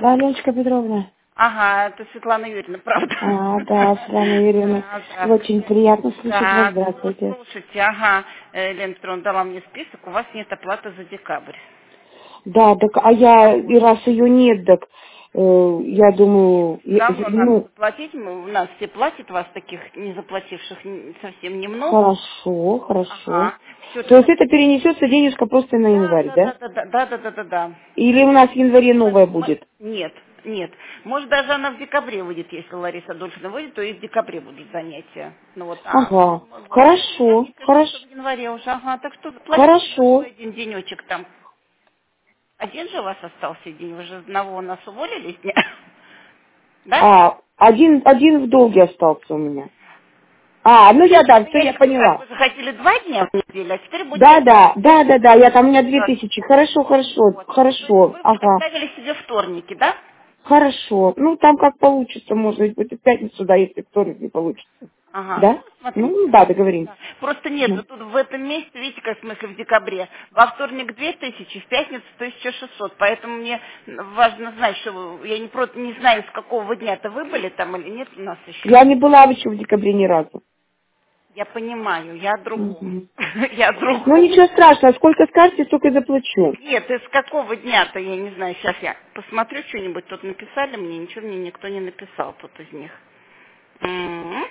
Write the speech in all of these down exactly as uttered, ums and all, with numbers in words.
Да, Леночка Петровна. Ага, это Светлана Юрьевна, правда? А, да, Светлана Юрьевна. Да, Очень здравствуйте. приятно слышать вас. Да, ну вот Здравствуйте. слушайте, ага, э, Лена Петровна дала мне список, у вас нет оплаты за декабрь. Да, так, а я, А и вот. раз ее нет, так, э, я думаю, Все я- равно надо ну, заплатить, мы- у нас все платят, вас таких не заплативших н- совсем немного. хорошо, хорошо. Ага, все То есть тогда. это перенесется денежка просто на Да, январь, да, да? да, да, да, да, да, да, да, да. Или у нас в январе Мы- новая мы- будет? Нет, нет. Может, даже она в декабре выйдет, если Лариса Адольфовна выйдет, то и в декабре будут занятия. Ну вот, а Ага, м, будет хорошо, занятия, конечно, хорошо, что в январе уже. Ага, так что платите хорошо. большой один денечек там. Один же у вас остался день, вы же одного у нас уволились, не? Да? А, один, один в долге остался у меня. А, ну я, да, Ну, все, я я имею в виду как, поняла. вы же хотели два дня в неделю, а теперь будет Да, один. да, да, да, да, я там, у меня две Да. тысячи. Хорошо, хорошо, Вот. То есть хорошо, вы ага, поставили себе вторники, да? хорошо. Ну, там как получится, может быть, и в пятницу, да, если вторник не получится. Ага, ну Да? смотрите. Ну, да, договоримся. Да. Просто нет, Ну. вот тут в этом месяце, видите, как в смысле в декабре, во вторник две тысячи, в пятницу тысяча шестьсот, поэтому мне важно знать, что вы, я не просто не знаю, с какого дня-то вы были там или нет у нас еще. Я не была еще в декабре ни разу. Я понимаю, я о другом. Мгм. Я о Ну, другом. ничего страшного, сколько скажете, столько и заплачу. Нет, из какого дня-то, я не знаю, сейчас я посмотрю что-нибудь, тут написали мне, ничего мне никто не написал тут из них. М.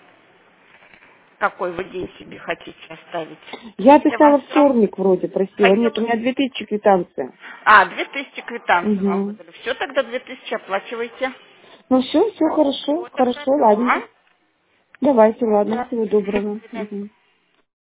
Какой вы день себе хотите оставить? Я Я вам писала сразу вторник вроде, просила. хотела... Нет, у меня две тысячи квитанция. А, две тысячи квитанции вам Угу. выдали. Все, тогда две тысячи оплачивайте. Ну, все, все хорошо, Все, тогда хорошо, все. ладненько. Давайте, ладно, Да. всего Мгм. доброго. До свидания. Мгм.